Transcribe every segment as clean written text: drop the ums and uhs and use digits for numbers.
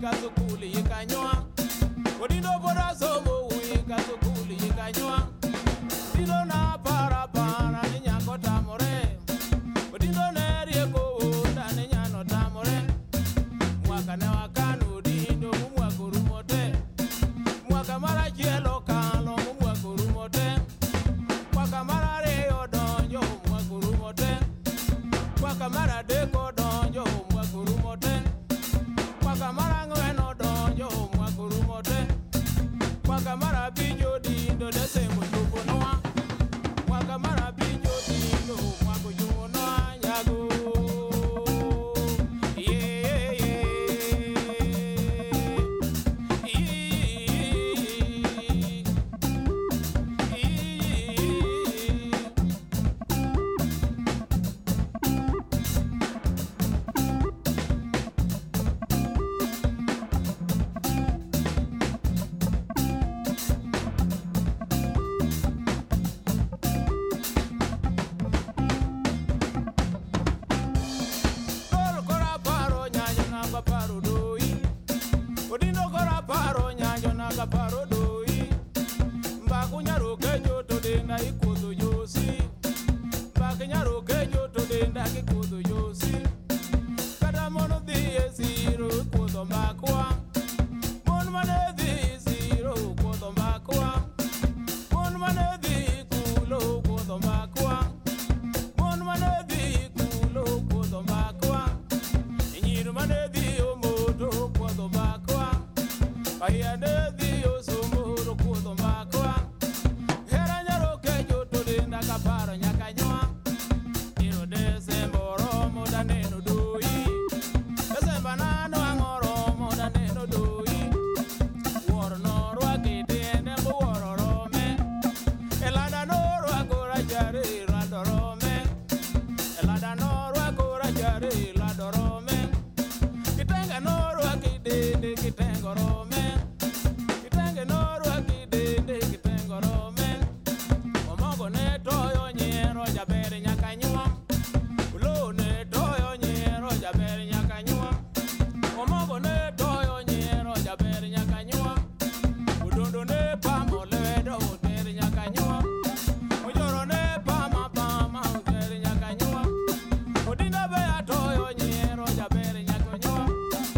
kazukuli yikanywa odindo bora somo wi kazukuli yikanywa dindo na para para ni nyako tamore odindo ne rieko da ni nyano tamore mwaka ne wakanu dindo mwaka rumote mwaka mara chielo kalo mwaka rumote mwaka mara reo donjo mwaka rumote mwaka mara deko donjo mwaka rumote mwaka mara ngweno donjo mwaka rumote mwaka mara bijo dindo dese mchupo noa mwaka mara bijo dindo mwaka jumo noa nyago paro doi mbakunyaro kejo to denda ikuzo yosi mbakunyaro kejo to denda ikuzo yosi kada mono di zero ikuzo mbakwa mon mane di zero ikuzo mbakwa mon mane di kulo ikuzo mbakwa mon mane di kulo ikuzo mbakwa nyiru mane di omodo ikuzo mbakwa ayane kaparo nyakanywa iro desemboro moda neno doi desembanano angoro moda neno doi woro noro agidende woro rome elada noro agora jare rado rome elada noro agora jare rado rome kitenga noro agidende kitengo rome kitenga noro agidende kitengo rome omogo ne toyo nyero jaber nyakanywa ulo ne toyo nyero jaber nyakanywa omogo ne toyo nyero jaber nyakanywa udondo ne pamo ledo uter nyakanywa ujoro ne pama pama uter nyakanywa udinda be toyo nyero jaber nyakanywa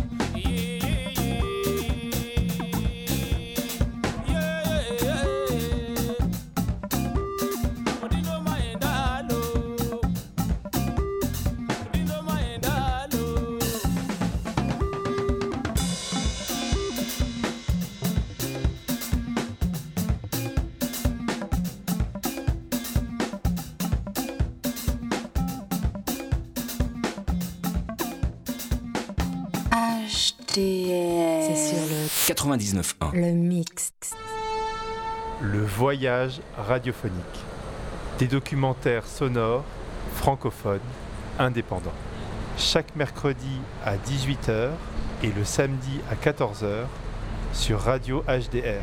C'est sur le 99.1. Le mix. Le voyage radiophonique. Des documentaires sonores, francophones, indépendants. Chaque mercredi à 18h et le samedi à 14h sur Radio HDR.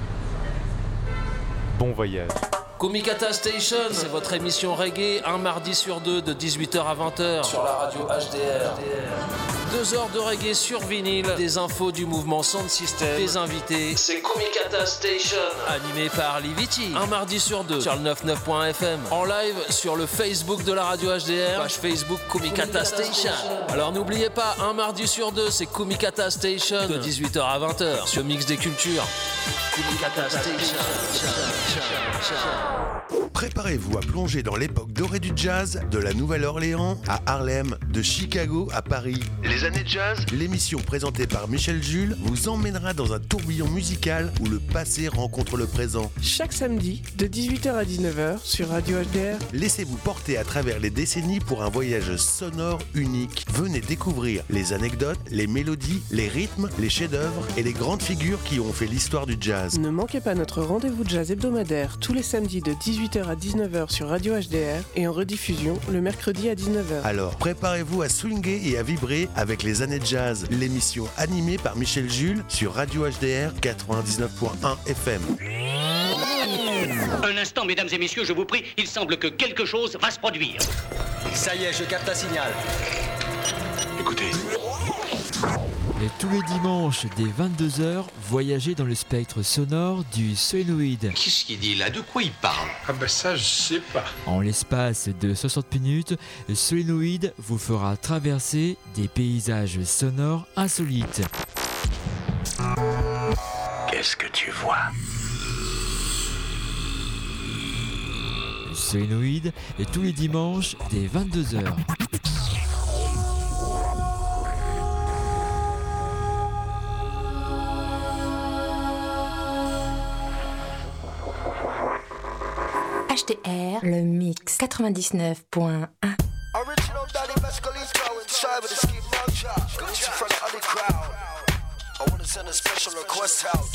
Bon voyage. Kumikata Station, c'est votre émission reggae, un mardi sur deux de 18h à 20h sur la radio HDR. 2 heures de reggae sur vinyle, des infos du mouvement Sound System, des invités. C'est Kumikata Station, animé par Liviti. Un mardi sur deux sur le 99.fm. En live sur le Facebook de la radio HDR, page Facebook Kumikata Station. Alors n'oubliez pas, un mardi sur deux, c'est Kumikata Station, de 18h à 20h sur Mix des Cultures. Kumikata Station. Préparez-vous à plonger dans l'époque dorée du jazz, de la Nouvelle-Orléans à Harlem, de Chicago à Paris. Les années jazz, l'émission présentée par Michel Jules vous emmènera dans un tourbillon musical où le passé rencontre le présent. Chaque samedi, de 18h à 19h sur Radio HDR. Laissez-vous porter à travers les décennies pour un voyage sonore unique. Venez découvrir les anecdotes, les mélodies, les rythmes, les chefs-d'œuvre et les grandes figures qui ont fait l'histoire du jazz. Ne manquez pas notre rendez-vous jazz hebdomadaire tous les samedis de 18h à 19h sur Radio HDR et en rediffusion le mercredi à 19h. Alors préparez-vous à swinguer et à vibrer avec les années jazz, l'émission animée par Michel Jules sur Radio HDR 99.1 FM. Un instant, mesdames et messieurs, je vous prie, il semble que quelque chose va se produire. Ça y est, je capte un signal. Écoutez. Et tous les dimanches, dès 22h, voyagez dans le spectre sonore du solénoïde. Qu'est-ce qu'il dit là? De quoi il parle? Ah bah ça, je sais pas. En l'espace de 60 minutes, le solénoïde vous fera traverser des paysages sonores insolites. Qu'est-ce que tu vois? Le solénoïde est tous les dimanches, dès 22h. HDR, le mix 99.1. Original Daddy Mescal's going shy with a ski mantra. Got you from the other crowd. I want to send a special request out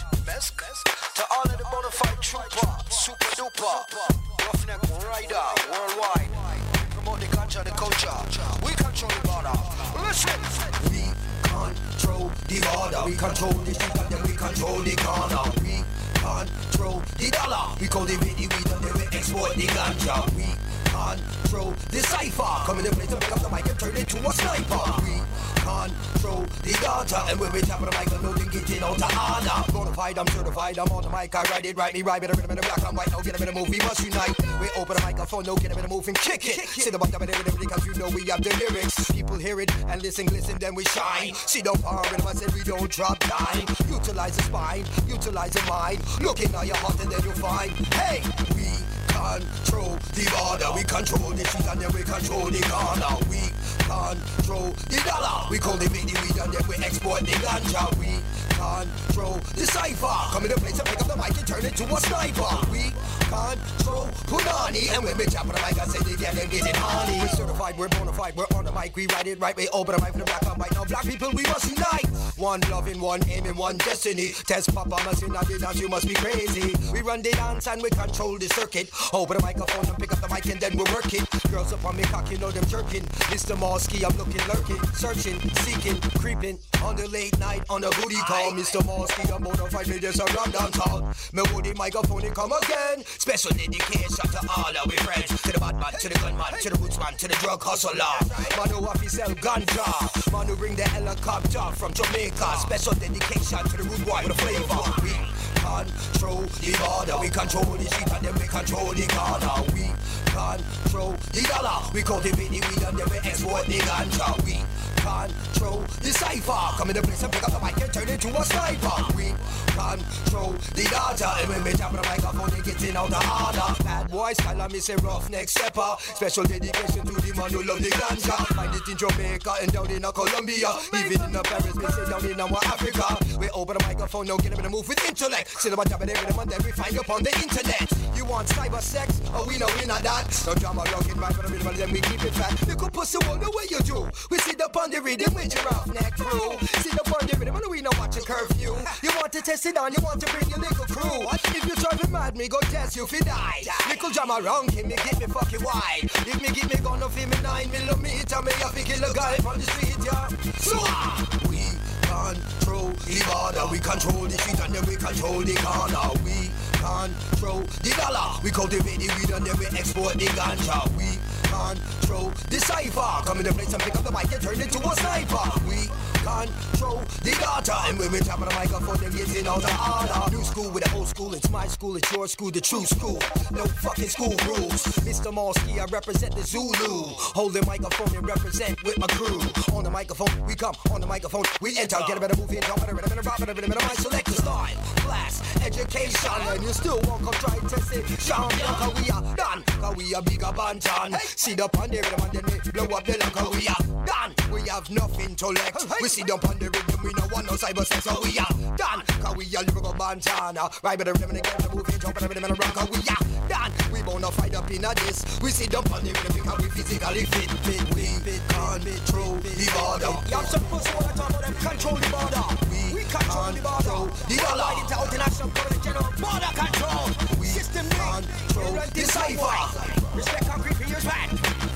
to all of the bonafide trooper, super duper, roughneck rider worldwide. We promote the culture, the culture. We control the border. Listen. We control the border. We control the street and then we control the corner. We control the dollar. We call the weed and then we export the ganja. We control the cipher. Come in the place to pick up the mic and turn it to a sniper. We control the data. And when we tap on the mic, I know they get it out of honor. Bonafide, I'm certified, I'm on the mic. I write it right, me right, better rhythm in the black and white. Now get them in the movie, must unite. We open the microphone, no get them in the move and kick it. Sit about them and everything because you know we have the lyrics. People hear it and listen, then we shine. See the power in us and we don't drop time. Utilize the spine, utilize the mind. Look in your heart and then you'll find, hey, we control the border. We control the street and then we control the corner. We control the dollar. We call the weed and then we export the ganja. We control the cipher. Come in the place and pick up the mic and turn it to a sniper. We control Punani. And when we tap on the mic, I say they get it honey. We're certified, we're bonafide, we're on the mic. We write it right, we open the mic for the black and white. Now black people, we must unite. One love in one aim in one destiny. Test Papa must in the dance, you must be crazy. We run the dance and we control the circuit. Open the microphone and pick up the mic and then we work it. Girls up on me cock, you know them jerking. Mr. Mosky, I'm looking, lurking, searching, seeking, creeping. On the late night, on the booty call. Mr. Mosky, I'm bonafide, me just a run down town. Me would the microphone, it come again. Special dedication to all our friends. To the bad man, to the gun man, to the roots man, to the drug hustler. Man who have to sell ganja. Man who bring the helicopter from Jamaica. Special dedication to the rude boy with a flavor. We control the border. We control the street and then we control the corner. We control the dollar. We cultivate the weed and then we export the ganja. We control the cipher. Come in the place and pick up the mic and turn it to a sniper. We control the data. And when we tap on the microphone, they get in out the order. Bad boy style, me say roughneck stepper. Special dedication to the man who love the ganja. Find it in Jamaica and down in Colombia. Even in the Paris, we say down in our Africa. We open the microphone, now get them in the move with intellect. Sit about tapping every and then we find up on the internet. You want cyber sex? Oh, we know we're not that. No drama, rockin' right for the rhythm and then we keep it fat. You could pussy all the way you do. We sit up on the rhythm with your roughneck crew. Sit up on the rhythm and we know watch a curfew. You want to test it on, you want to bring your little crew. If you try to mad me, go test you fi die. Little jam around, give me fucking wide. If me give me gun of him 9mm, me have to kill a guy from the street, yeah. So we control the border, we control the street and then we control the corner. We control the dollar, we cultivate the weed and then we export the ganja. We control the cipher. Come in the place and pick up the mic and turn it to a sniper. We control the data. And when we tap on the microphone, then get in all the order. New school with the old school, it's my school, it's your school, the true school. No fucking school rules. Mr. Mosky, I represent the Zulu. Hold the microphone and represent with my crew. On the microphone, we come. On the microphone, we enter. Get a better movie and jump, a rhythm and a rap, and a rhythm and a mic. Select the style, class, education. And you still won't come try to say, Sean, cause we are done. Cause we are bigger bantan. Sit up on the rhythm and then we blow up the lamp. Cause we are done. We have nothing to elect. We sit up on the rhythm, we no want no cyber sex. So we are done. Cause we are lyrical bantana. Right with the rhythm and again, the movie and jump, and a rhythm and a rock. Cause we are done. We wanna fight up in a this. We sit up on the rhythm because we physically fit. We control the border. You're supposed to talk about them control the border. We control the border. The dollar. It's international general border control. We system control the cipher. Respect concrete for years back.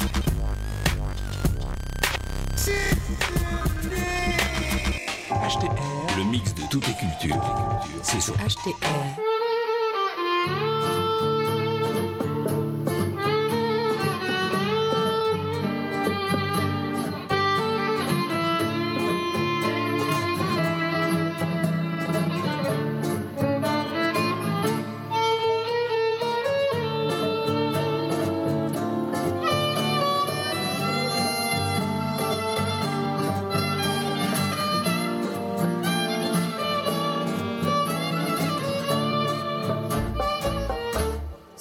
HDR, le mix de toutes les cultures. C'est sur HDR.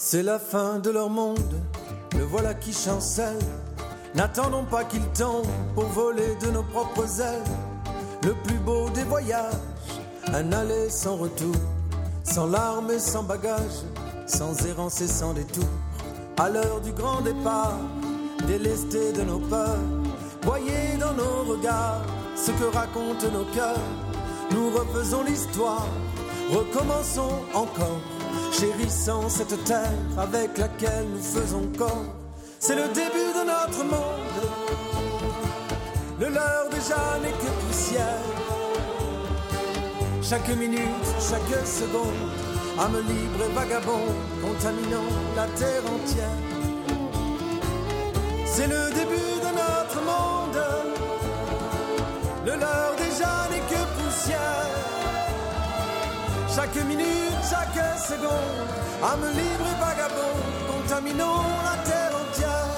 C'est la fin de leur monde, le voilà qui chancelle. N'attendons pas qu'il tombe pour voler de nos propres ailes. Le plus beau des voyages, un aller sans retour, sans larmes et sans bagages, sans errance et sans détour. À l'heure du grand départ, délestés de nos peurs, voyez dans nos regards ce que racontent nos cœurs. Nous refaisons l'histoire, recommençons encore, chérissant cette terre avec laquelle nous faisons corps. C'est le début de notre monde, le leur déjà n'est que poussière. Chaque minute, chaque seconde, âme libre et vagabond, contaminant la terre entière. C'est le début de notre monde, le leur déjà n'est que poussière. Chaque minute, chaque seconde, âme libre et vagabond, contaminant la terre entière.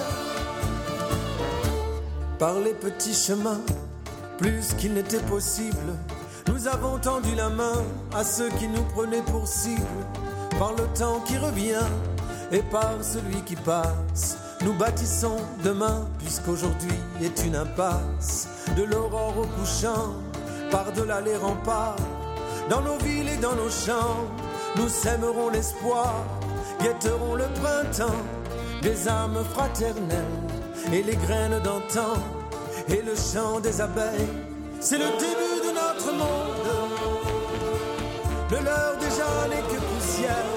Par les petits chemins, plus qu'il n'était possible, nous avons tendu la main à ceux qui nous prenaient pour cible. Par le temps qui revient et par celui qui passe, nous bâtissons demain, puisqu'aujourd'hui est une impasse. De l'aurore au couchant, par-delà les remparts, dans nos villes et dans nos champs, nous sèmerons l'espoir, guetterons le printemps, des âmes fraternelles et les graines d'antan et le chant des abeilles. C'est le début de notre monde, le leur déjà n'est que poussière.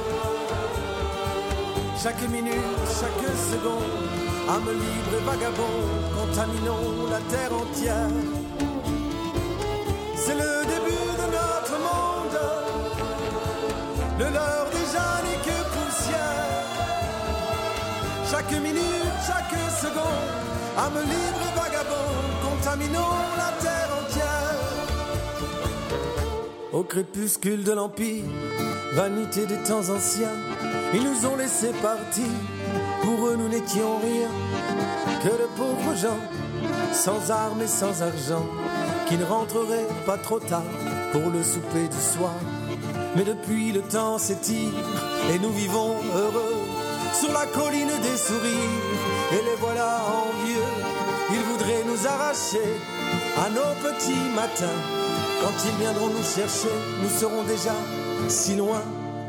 Chaque minute, chaque seconde, âme libre et vagabond, contaminons la terre entière. C'est le début de notre monde, le leur déjà n'est que poussière. Chaque minute, chaque seconde, âme libre et vagabond, contaminons la terre entière. Au crépuscule de l'Empire, vanité des temps anciens, ils nous ont laissé partir, pour eux nous n'étions rien, que de pauvres gens, sans armes et sans argent, qui ne rentreraient pas trop tard pour le souper du soir. Mais depuis le temps s'étire, et nous vivons heureux, sur la colline des sourires, et les voilà envieux. Ils voudraient nous arracher à nos petits matins. Quand ils viendront nous chercher, nous serons déjà si loin.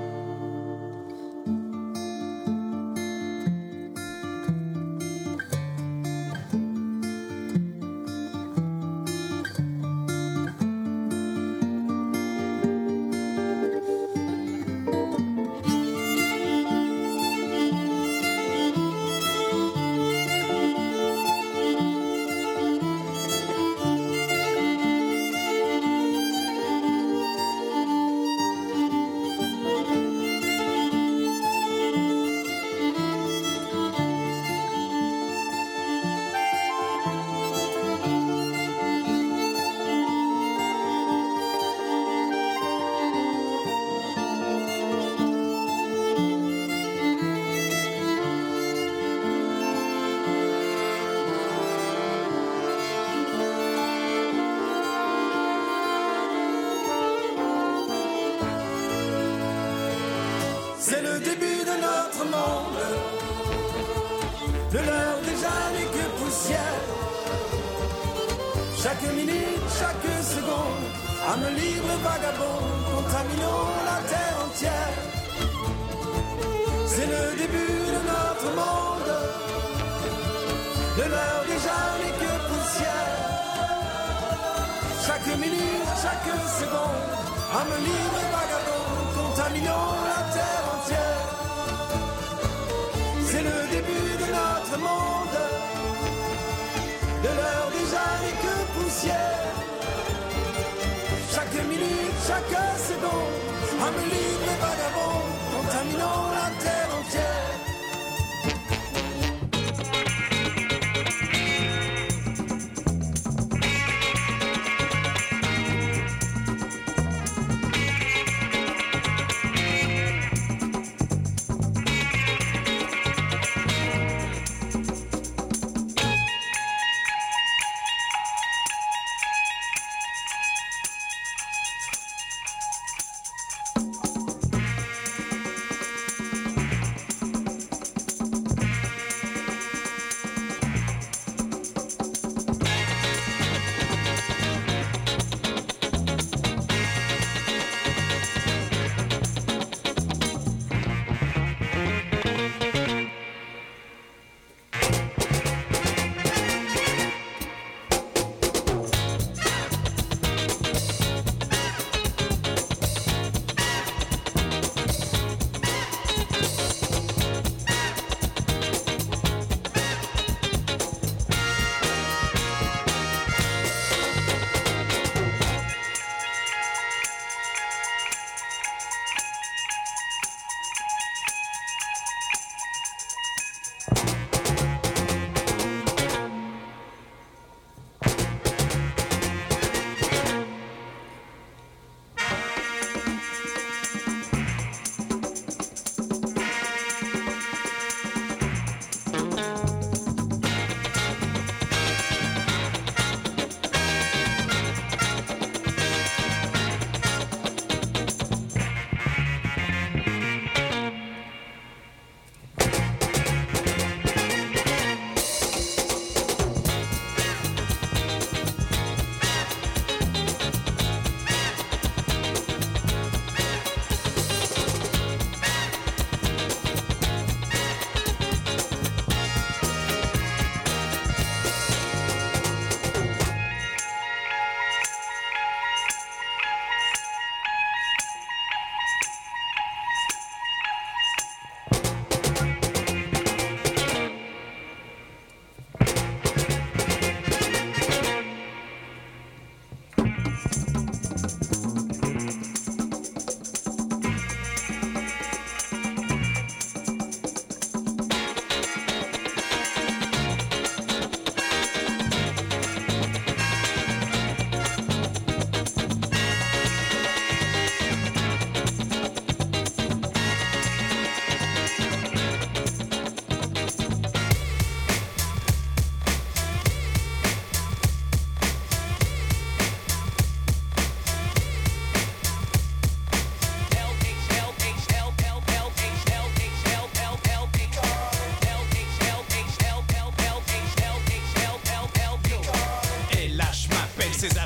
C'est le début de notre monde, le leur déjà n'est que poussière. Chaque minute, chaque seconde, âme libre et vagabond, contaminons la terre entière. C'est le début de notre monde, le leur déjà n'est que poussière. Chaque minute, chaque seconde, âme libre et vagabond, contaminons la terre entière. C'est le début de notre monde, de l'heure déjà n'est que poussière. Chaque minute, chaque seconde, âme libre et vagabond, contaminons la terre entière.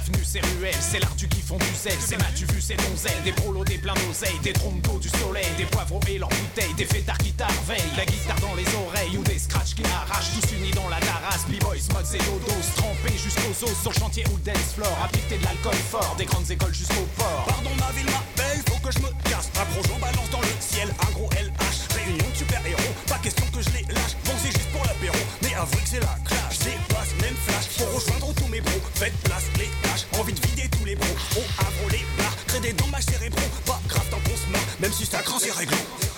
avenue, c'est ruelles, c'est l'art du kiff font du zèle. C'est m'as-tu vu, c'est donzelle, des prolos, des pleins d'oseille, des trompes d'eau, du soleil, des poivrons et leurs bouteilles, des fêtards qui t'arveillent, la guitare dans les oreilles ou des scratchs qui arrachent, tous unis dans la darasse, b-boys, mods et dodos, trempés jusqu'aux os sur le chantier ou le dance floor, à piqueter de l'alcool fort, des grandes écoles jusqu'au port. Pardon ma ville m'appelle, faut que je me casse, un projo balance dans le ciel, un gros LH, réunion de super-héros, pas question que je les lâche, bon c'est juste pour l'apéro, mais avouez que c'est la clash, dépasse même flash, pour rejoindre tous mes bros, faites place les tâches, envie de vider tous les bros, au Havre les bars, crée des dommages cérébraux, pas grave tant qu'on se marre, même si ça craint c'est réglo.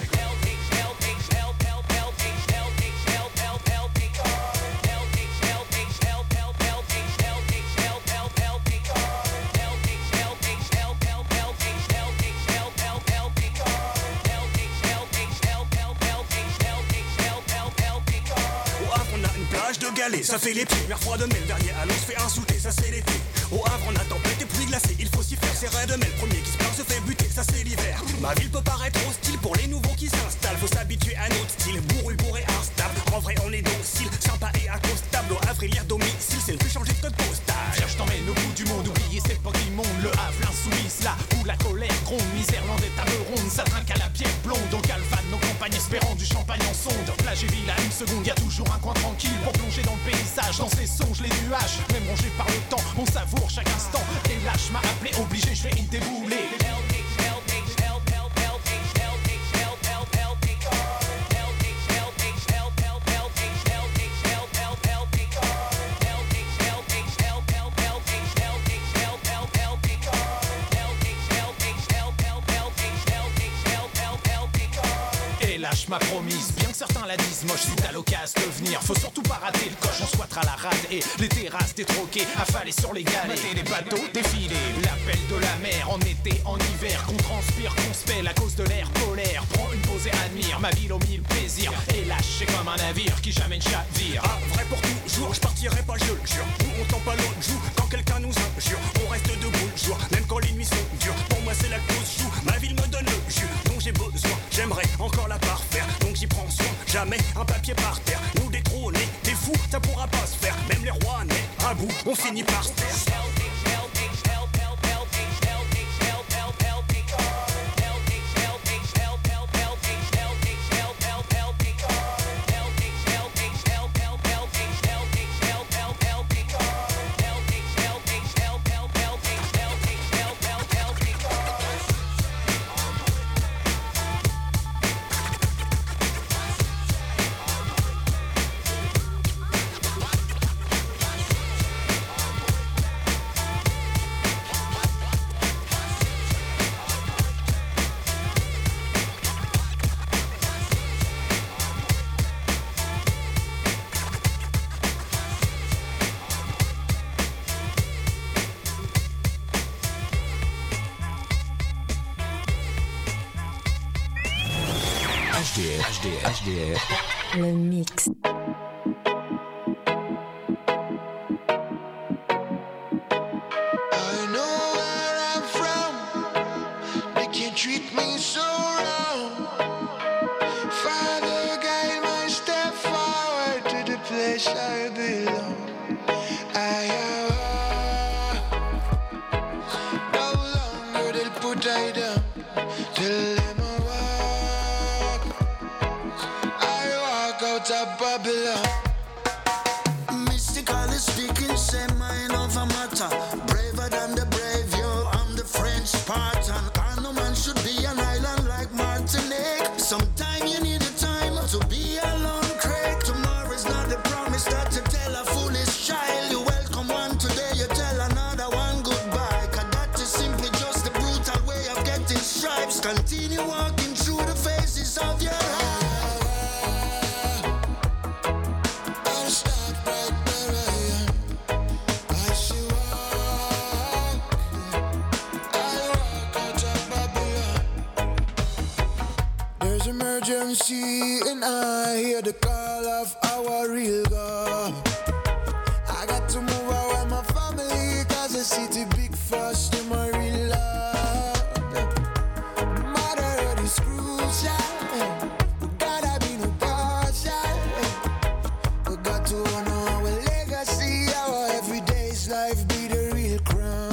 Ça fait les premières fois de mai, le dernier allons se fait insulter, ça c'est l'été. Au Havre on a tempête et pluie glacée, il faut s'y faire, c'est raide de mai. Le premier qui se plaint se fait buter, ça c'est l'hiver. Ma ville peut paraître hostile pour les nouveaux qui s'installent, faut s'habituer à notre style, bourru et instable. En vrai on est docile, sympa et accostable. Au Havre il y a domicile, c'est le plus changé de code postal. Viens je t'emmène au bout du monde, oubliez cette époque immonde. Le Havre, l'insoumise, là où la colère gronde. Misère, des tables rondes, ça trinque à la pierre blonde. Au Calvan, nos campagnes espérant du champagne en sonde. Plage et ville à une seconde, y a toujours un coin tranquille pour plonger dans le paysage, dans ses songes, les nuages, même rongés par le temps, on savoure chaque instant. Et lâche m'a appelé, obligé, je vais y débouler. Lâche m'a promise, bien que certains la disent moche, c'est à l'occasion de venir. Faut surtout pas rater le coche, on squattera la rade et les terrasses des troquets, affalés sur les galets, mater les bateaux défiler, l'appel de la mer en été, en hiver, qu'on transpire, qu'on se pèle à cause de l'air polaire. Prends une pause et admire ma ville aux mille plaisirs. Et lâche, c'est comme un navire qui jamais ne chavire. Ah, vrai pour toujours, je partirai pas, je le jure. Nous on tend pas l'autre joue, quand quelqu'un nous injure, on reste debout le jour, même quand les nuits sont dures. Pour moi c'est la cause joue, ma ville me donne le jus dont j'ai besoin, j'aimerais encore la parfaire. Donc j'y prends soin, jamais un papier par terre. Nous détrôner, des fous, ça pourra pas se faire. Même les rois nés à bout, on finit par se taire. HDR. Le mix. Mystically speaking, say mind over matter. Braver than the brave, yo, I'm the French Spartan. And no man should be an island like Martinique. Sometime you need a time to be alone, Craig. Tomorrow's not the promise that you tell a foolish child. You welcome one today, you tell another one goodbye. Cause that is simply just the brutal way of getting stripes. Continue walking through the faces of your eyes. Emergency, and I hear the call of our real God. I got to move out with my family, cause the city big fast to my real Lord. Motherhood is crucial, we gotta be no partial. We got to honor our legacy, our everyday's life be the real crown.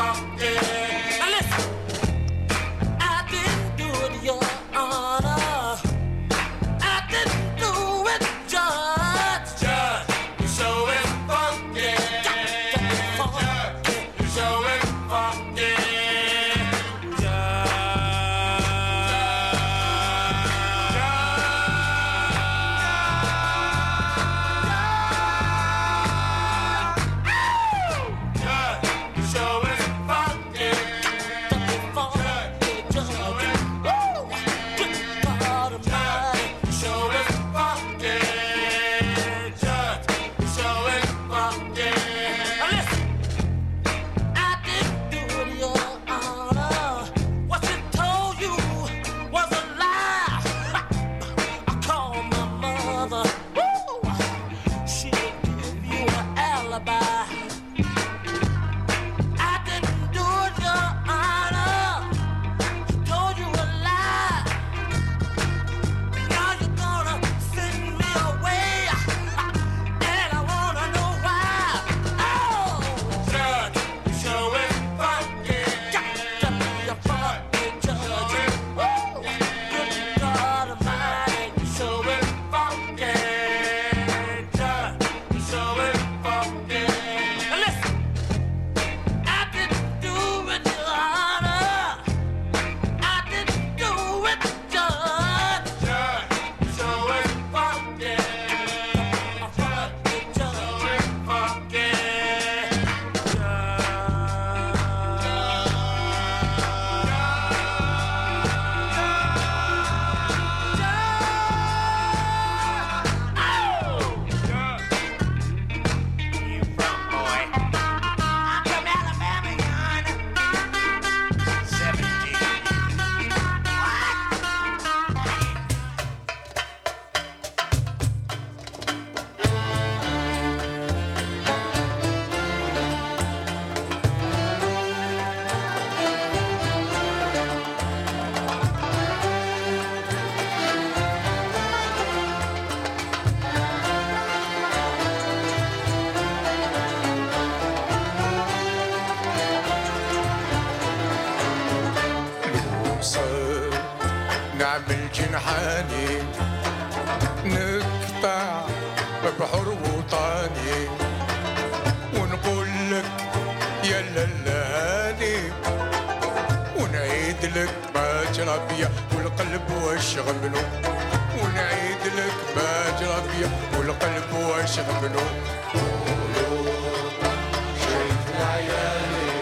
نعمل جنحاني نقطع بحر وطاني ونقول لك يا للاني ونعيد لك ما جرى بيا والقلب واشغمنو ونعيد لك ما جرى بيا والقلب واشغمنو شريك العيالي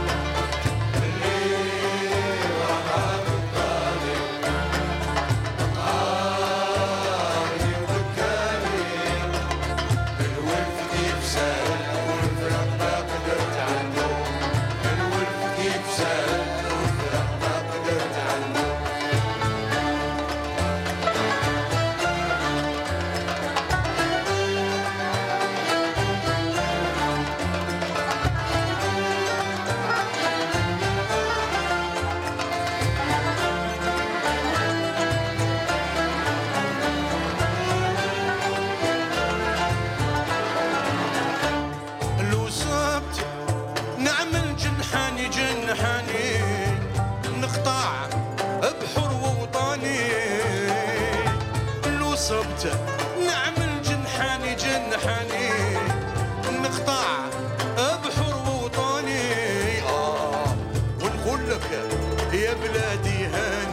نعمل جنحاني جنحاني نقطع بحر وطني ونقول لك يا بلادي